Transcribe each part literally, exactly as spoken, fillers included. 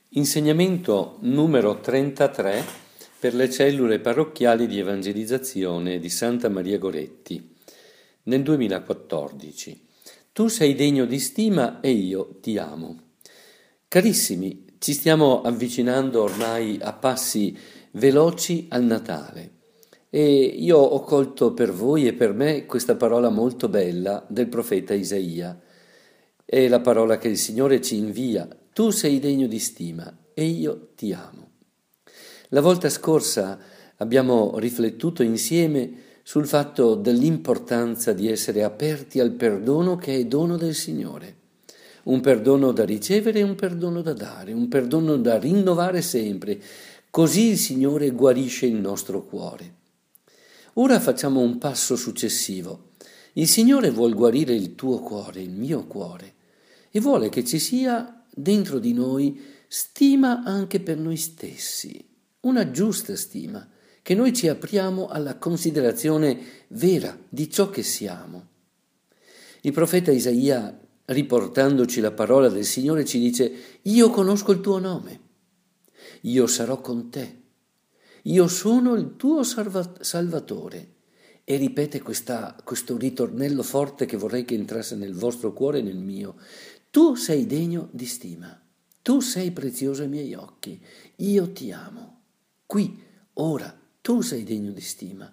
Insegnamento numero trentatré per le cellule parrocchiali di evangelizzazione di Santa Maria Goretti nel duemilaquattordici. Tu sei degno di stima e io ti amo. Carissimi, ci stiamo avvicinando ormai a passi veloci al Natale e io ho colto per voi e per me questa parola molto bella del profeta Isaia. È la parola che il Signore ci invia. Tu sei degno di stima e io ti amo. La volta scorsa abbiamo riflettuto insieme sul fatto dell'importanza di essere aperti al perdono che è dono del Signore. Un perdono da ricevere e un perdono da dare, un perdono da rinnovare sempre. Così il Signore guarisce il nostro cuore. Ora facciamo un passo successivo. Il Signore vuol guarire il tuo cuore, il mio cuore, e vuole che ci sia dentro di noi stima anche per noi stessi, una giusta stima, che noi ci apriamo alla considerazione vera di ciò che siamo. Il profeta Isaia, riportandoci la parola del Signore, ci dice: io conosco il tuo nome, io sarò con te, io sono il tuo salva- salvatore. E ripete questa, questo ritornello forte che vorrei che entrasse nel vostro cuore e nel mio. Tu sei degno di stima, tu sei prezioso ai miei occhi, io ti amo. Qui, ora, tu sei degno di stima.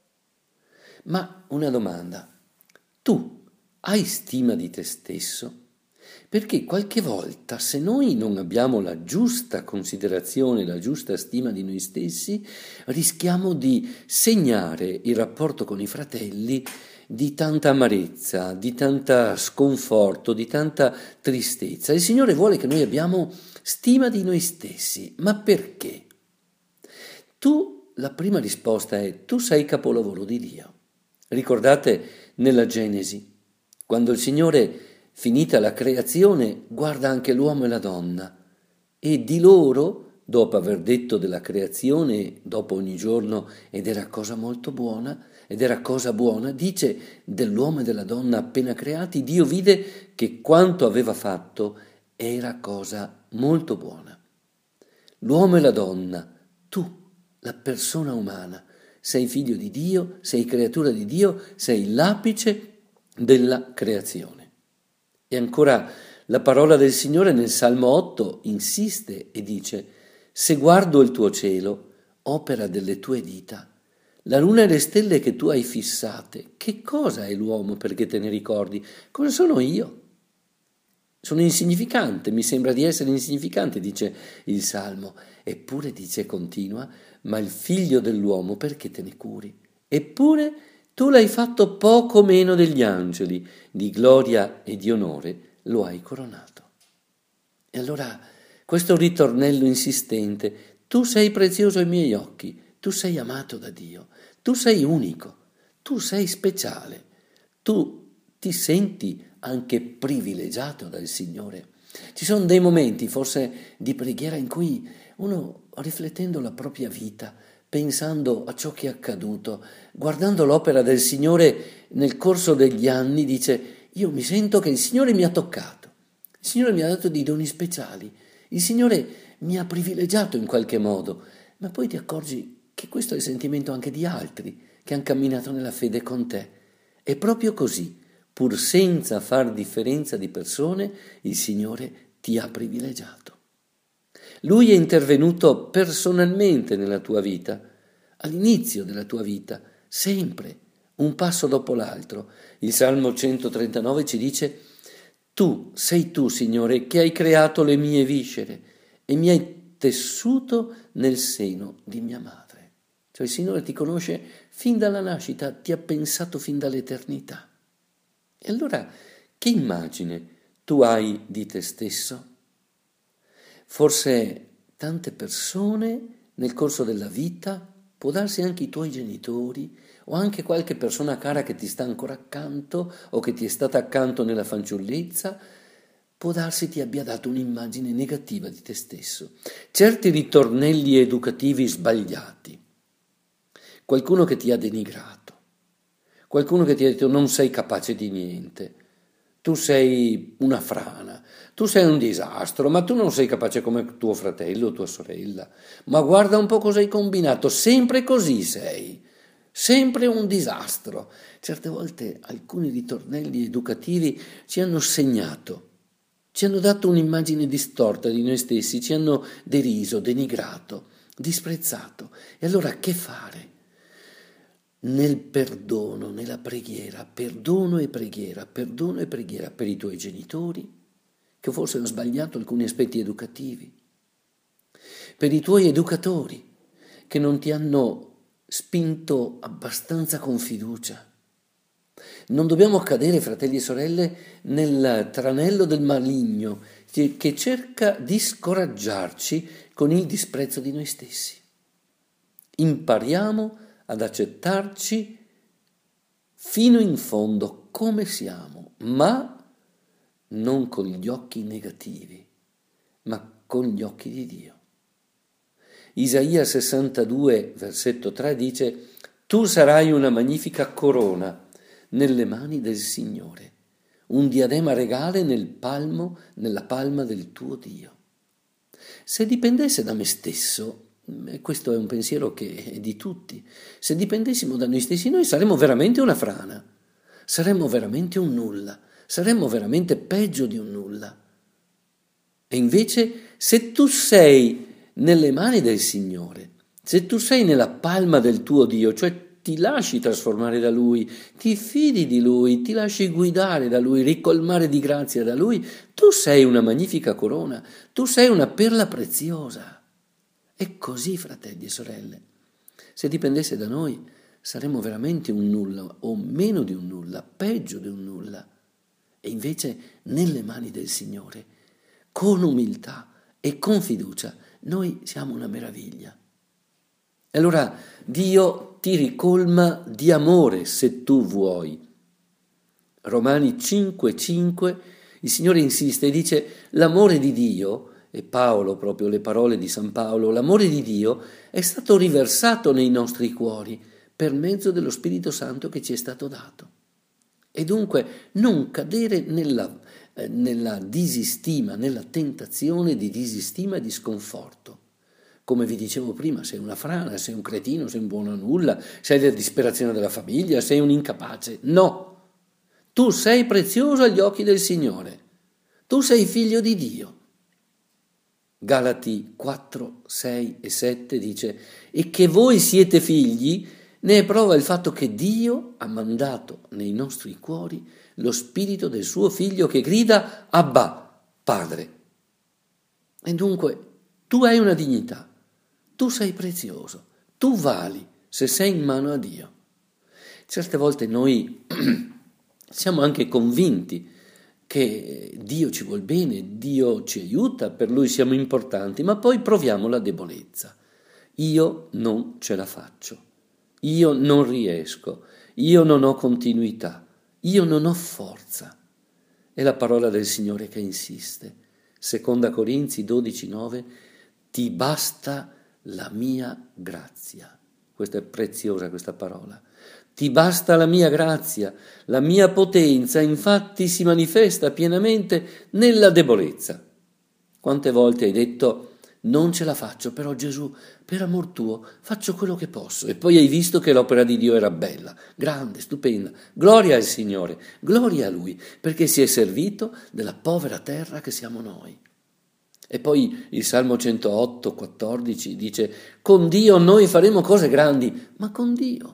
Ma una domanda, tu hai stima di te stesso? Perché qualche volta, se noi non abbiamo la giusta considerazione, la giusta stima di noi stessi, rischiamo di segnare il rapporto con i fratelli di tanta amarezza, di tanta sconforto, di tanta tristezza. Il Signore vuole che noi abbiamo stima di noi stessi. Ma perché? Tu, la prima risposta è: tu sei capolavoro di Dio. Ricordate nella Genesi, quando il Signore, finita la creazione, guarda anche l'uomo e la donna e di loro, dopo aver detto della creazione, dopo ogni giorno, ed era cosa molto buona, ed era cosa buona, dice dell'uomo e della donna appena creati, Dio vide che quanto aveva fatto era cosa molto buona. L'uomo e la donna, tu, la persona umana, sei figlio di Dio, sei creatura di Dio, sei l'apice della creazione. E ancora la parola del Signore nel Salmo otto insiste e dice: se guardo il tuo cielo, opera delle tue dita, la luna e le stelle che tu hai fissate, che cosa è l'uomo perché te ne ricordi? Cosa sono io? Sono insignificante, mi sembra di essere insignificante, dice il Salmo. Eppure, dice, continua, ma il figlio dell'uomo perché te ne curi? Eppure tu l'hai fatto poco meno degli angeli, di gloria e di onore lo hai coronato. E allora questo ritornello insistente: tu sei prezioso ai miei occhi, tu sei amato da Dio, tu sei unico, tu sei speciale, tu ti senti anche privilegiato dal Signore. Ci sono dei momenti, forse di preghiera, in cui uno, riflettendo la propria vita, pensando a ciò che è accaduto, guardando l'opera del Signore nel corso degli anni, dice: io mi sento che il Signore mi ha toccato, il Signore mi ha dato dei doni speciali, il Signore mi ha privilegiato in qualche modo, ma poi ti accorgi che questo è il sentimento anche di altri che hanno camminato nella fede con te. E proprio così, pur senza far differenza di persone, il Signore ti ha privilegiato. Lui è intervenuto personalmente nella tua vita, all'inizio della tua vita, sempre, un passo dopo l'altro. Il Salmo centotrentanove ci dice: tu sei tu, Signore, che hai creato le mie viscere e mi hai tessuto nel seno di mia madre. Cioè il Signore ti conosce fin dalla nascita, ti ha pensato fin dall'eternità. E allora che immagine tu hai di te stesso? Forse tante persone nel corso della vita, può darsi anche i tuoi genitori o anche qualche persona cara che ti sta ancora accanto o che ti è stata accanto nella fanciullezza, può darsi ti abbia dato un'immagine negativa di te stesso. Certi ritornelli educativi sbagliati, qualcuno che ti ha denigrato, qualcuno che ti ha detto non sei capace di niente, tu sei una frana, tu sei un disastro, ma tu non sei capace come tuo fratello o tua sorella. Ma guarda un po' cosa hai combinato, sempre così sei, sempre un disastro. Certe volte alcuni ritornelli educativi ci hanno segnato, ci hanno dato un'immagine distorta di noi stessi, ci hanno deriso, denigrato, disprezzato. E allora che fare? Nel perdono, nella preghiera, perdono e preghiera, perdono e preghiera per i tuoi genitori, che forse hanno sbagliato alcuni aspetti educativi, per i tuoi educatori, che non ti hanno spinto abbastanza con fiducia. Non dobbiamo cadere, fratelli e sorelle, nel tranello del maligno che cerca di scoraggiarci con il disprezzo di noi stessi. Impariamo ad accettarci fino in fondo come siamo, ma non con gli occhi negativi, ma con gli occhi di Dio. Isaia sessantadue, versetto tre dice: tu sarai una magnifica corona nelle mani del Signore, un diadema regale nel palmo, nella palma del tuo Dio. Se dipendesse da me stesso, e questo è un pensiero che è di tutti, se dipendessimo da noi stessi, noi saremmo veramente una frana, saremmo veramente un nulla, saremmo veramente peggio di un nulla. E invece, se tu sei nelle mani del Signore, se tu sei nella palma del tuo Dio, cioè ti lasci trasformare da Lui, ti fidi di Lui, ti lasci guidare da Lui, ricolmare di grazia da Lui, tu sei una magnifica corona, tu sei una perla preziosa. È così, fratelli e sorelle. Se dipendesse da noi, saremmo veramente un nulla, o meno di un nulla, peggio di un nulla. E invece, nelle mani del Signore, con umiltà e con fiducia, noi siamo una meraviglia. E allora Dio ti ricolma di amore se tu vuoi. Romani cinque cinque, il Signore insiste e dice: l'amore di Dio, e Paolo, proprio le parole di San Paolo, l'amore di Dio è stato riversato nei nostri cuori per mezzo dello Spirito Santo che ci è stato dato. E dunque non cadere nella, eh, nella disistima, nella tentazione di disistima e di sconforto. Come vi dicevo prima, sei una frana, sei un cretino, sei un buono a nulla, sei la disperazione della famiglia, sei un incapace. No, tu sei prezioso agli occhi del Signore, tu sei figlio di Dio. Galati quattro, sei e sette dice: e che voi siete figli ne è prova il fatto che Dio ha mandato nei nostri cuori lo spirito del suo figlio che grida Abba, Padre. E dunque tu hai una dignità, tu sei prezioso, tu vali se sei in mano a Dio. Certe volte noi siamo anche convinti che Dio ci vuol bene, Dio ci aiuta, per Lui siamo importanti, ma poi proviamo la debolezza. Io non ce la faccio, io non riesco, io non ho continuità, io non ho forza. È la parola del Signore che insiste. Seconda Corinzi dodici nove, ti basta la mia grazia. Questa è preziosa questa parola. Ti basta la mia grazia, la mia potenza, infatti si manifesta pienamente nella debolezza. Quante volte hai detto, non ce la faccio, però Gesù, per amor tuo, faccio quello che posso. E poi hai visto che l'opera di Dio era bella, grande, stupenda. Gloria al Signore, gloria a Lui, perché si è servito della povera terra che siamo noi. E poi il Salmo centootto, quattordici dice, con Dio noi faremo cose grandi, ma con Dio.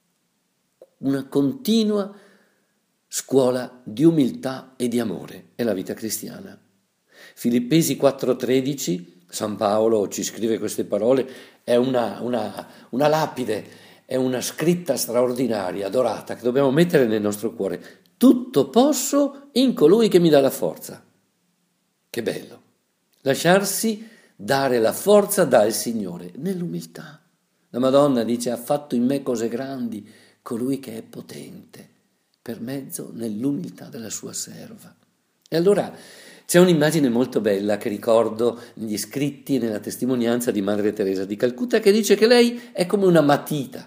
Una continua scuola di umiltà e di amore è la vita cristiana. Filippesi quattro tredici, San Paolo ci scrive queste parole, è una, una, una lapide, è una scritta straordinaria, dorata, che dobbiamo mettere nel nostro cuore. Tutto posso in colui che mi dà la forza. Che bello! Lasciarsi dare la forza dal Signore, nell'umiltà. La Madonna dice, ha fatto in me cose grandi, colui che è potente, per mezzo nell'umiltà della sua serva. E allora c'è un'immagine molto bella che ricordo negli scritti e nella testimonianza di Madre Teresa di Calcutta, che dice che lei è come una matita,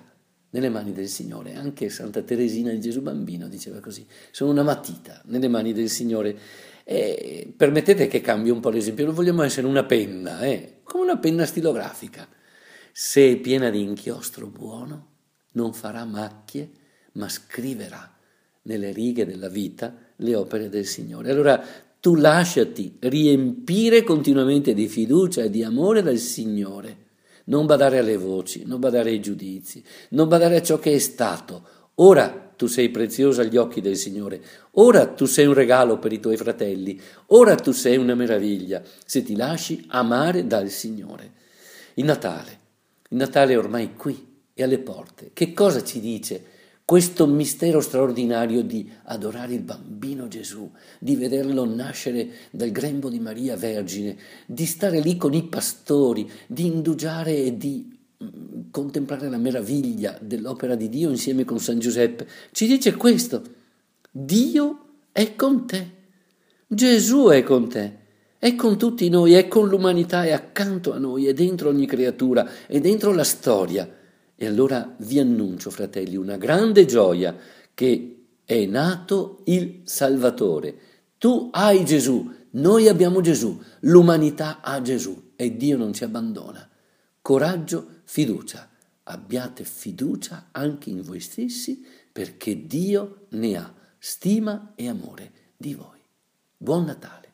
nelle mani del Signore. Anche Santa Teresina di Gesù Bambino diceva così: sono una matita nelle mani del Signore. E permettete che cambi un po' l'esempio, non vogliamo essere una penna, eh? Come una penna stilografica. Se è piena di inchiostro buono, non farà macchie, ma scriverà nelle righe della vita le opere del Signore. Allora tu lasciati riempire continuamente di fiducia e di amore dal Signore. Non badare alle voci, non badare ai giudizi, non badare a ciò che è stato. Ora tu sei preziosa agli occhi del Signore, ora tu sei un regalo per i tuoi fratelli, ora tu sei una meraviglia se ti lasci amare dal Signore. Il Natale, il Natale è ormai qui, è alle porte. Che cosa ci dice questo mistero straordinario di adorare il bambino Gesù, di vederlo nascere dal grembo di Maria Vergine, di stare lì con i pastori, di indugiare e di mh, contemplare la meraviglia dell'opera di Dio insieme con San Giuseppe? Ci dice questo: Dio è con te, Gesù è con te, è con tutti noi, è con l'umanità, è accanto a noi, è dentro ogni creatura, è dentro la storia. E allora vi annuncio, fratelli, una grande gioia, che è nato il Salvatore. Tu hai Gesù, noi abbiamo Gesù, l'umanità ha Gesù e Dio non ci abbandona. Coraggio, fiducia. Abbiate fiducia anche in voi stessi, perché Dio ne ha stima e amore di voi. Buon Natale.